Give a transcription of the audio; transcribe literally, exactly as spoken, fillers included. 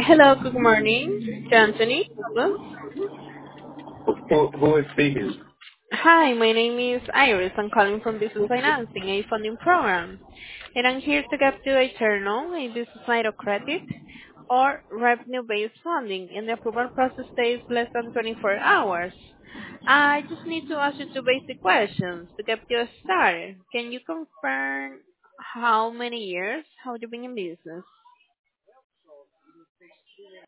Hello, good morning, Anthony. Who, who is speaking? Hi, my name is Iris. I'm calling from Business Financing, a funding program. And I'm here to get you a turn on a business line of credit or revenue-based funding, and the approval process takes less than twenty-four hours. I just need to ask you two basic questions to get you started. Can you confirm how many years have you been in business?